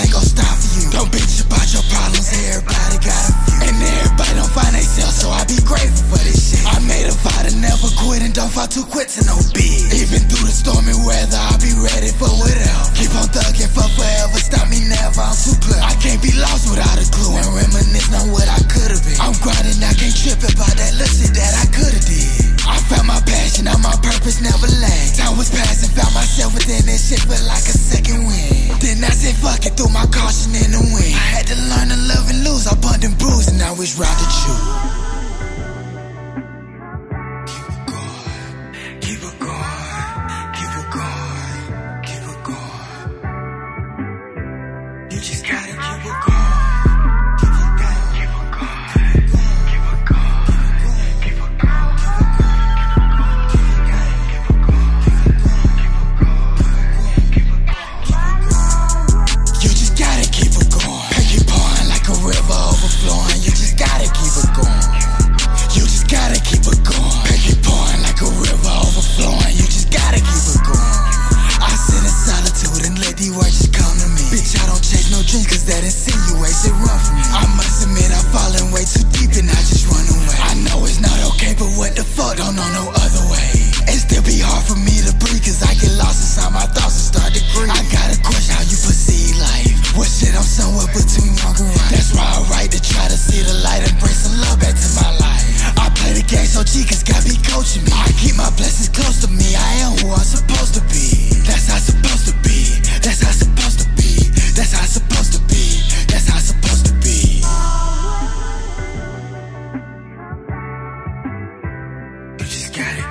ain't gon' stop for you. Don't bitch about your problems, everybody got a few. And everybody don't find themselves, so I be grateful for this shit. I made a vow to never quit and don't fall too quick to no bid. Even through the stormy weather, I'll be ready for whatever. Keep on thugging for forever, stop me never, I'm too clever. I can't be lost without a clue and reminisce on what I could've been. I'm grinding, I can't trip about that little shit that I could've did. I found my passion, now my purpose never lagged. Time was passing, found myself within this shit, felt like a second wind. Then I said fuck it, threw my caution in the wind. I had to learn to love and lose, I bumped and bruised, and now it's right to choose. Keep it going, keep it going, keep it going. You just gotta keep it going. You just gotta keep it going. You just gotta keep it going. Make it pouring like a river overflowing. You just gotta keep it going. I sit in solitude and let these words just come to me. Bitch, I don't chase no dreams cause that insinuates it run from me. I must admit I'm falling way too deep and I just run away. I know it's not okay, but what the fuck, don't know no other way. It still be hard for me to breathe cause I get lost inside my thoughts and start to grieve. I gotta question how you perceive life. Well shit, I'm somewhere between wrong and right. That's why I write to try to see the light and bring some love back to my life. I play the game so G cause God be coaching me. I keep my blessings close to me, I am who I'm supposed to be. That's how it's supposed to be. That's how it's supposed to be. That's how it's supposed to be. That's how it's supposed to be. You just gotta